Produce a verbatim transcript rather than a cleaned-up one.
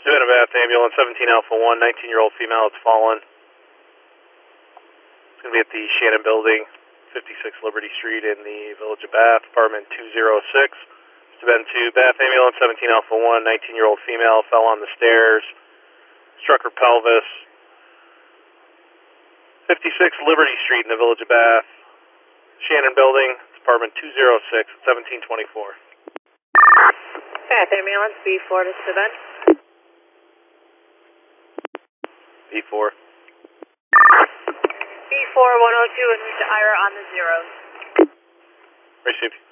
Savannah Bath ambulance seventeen Alpha one, nineteen year old female, it's fallen. It's going to be at the Shannon Building, fifty-six Liberty Street in the Village of Bath, apartment two oh six. Savannah two, Bath ambulance seventeen Alpha one, nineteen year old female, fell on the stairs, struck her pelvis. fifty-six Liberty Street in the Village of Bath, Shannon Building, it's apartment two oh six, seventeen twenty-four. Bath ambulance B four to Savannah. B four. B four one oh two and reach Ira on the zeros. Received.